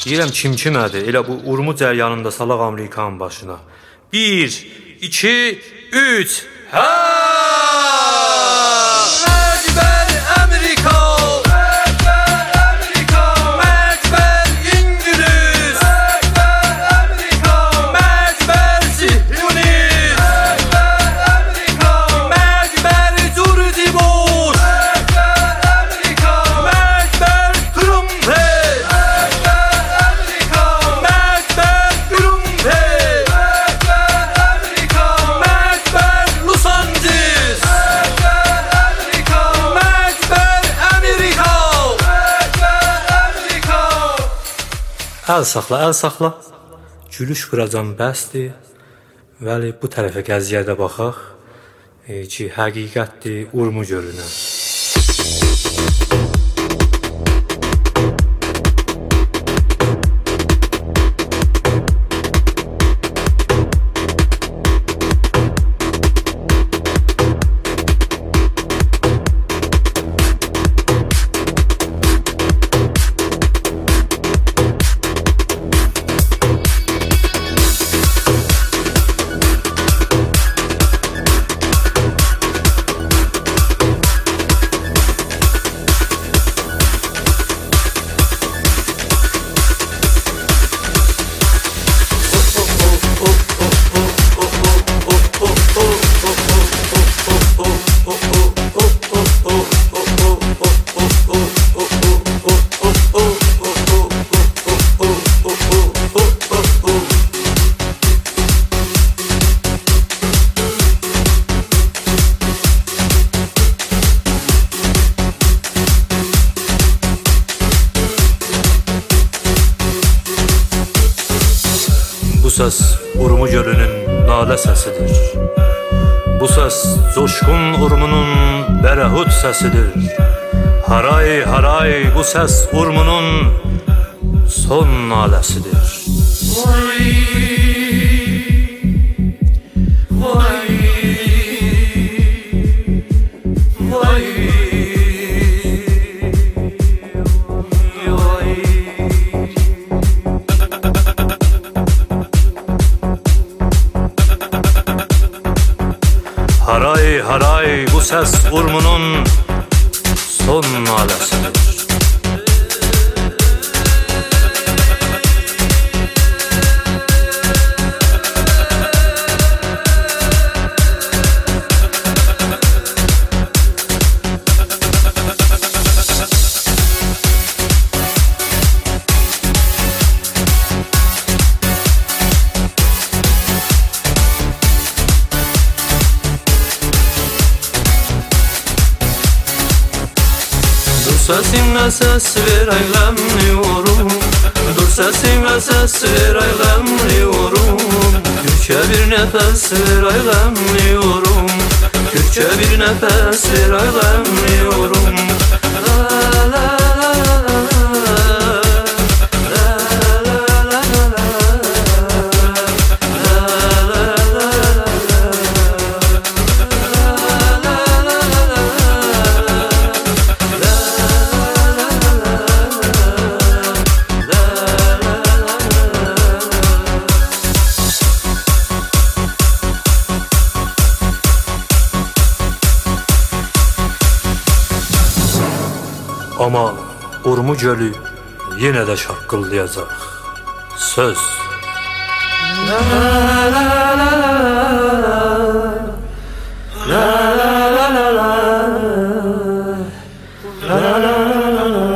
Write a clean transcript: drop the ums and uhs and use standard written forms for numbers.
Deyirəm kim-kimədir? Elə bu Urmu cəryanında salaq Amerikanın başına. 1, 2, 3. Ha! Məcbər Amerika! Məcbər Amerika! Məcbər İngiliz! Məcbər Amerika! Məcbər Zihunist! Məcbər Amerika! Məcbər George Bush! Məcbər Amerika! Məcbər Trumpet! Məcbər Amerika! Məcbər Trumpet! Məcbər Amerika! Məcbər Los Angeles! Məcbər Amerika! Məcbər Amerika! Məcbər Amerika! Əl saxla, əl saxla. Gülüş vuracam bəsdir. Vəli bu tərəfə qəziyyədə baxaq ki, həqiqətdir, Urmu görünə. Bu səs Urmu gölünün nalə səsidir. Bu səs coşqun Urmunun bərəhud səsidir. Haray haray, bu səs Urmunun son naləsidir. Vay, vay, vay, vay. Haray haray, bu səs Urmunun son naləsidir. Sesinle ses ver eylemliyorum. Dur sesinle ses ver eylemliyorum. Türkçe bir nefes ver eylemliyorum. Türkçe bir nefes ver eylemliyorum. La la la la la. Ama Urmu gölü yine de şakkıldayacaq. Söz. La la la la la la la la la la la la la la.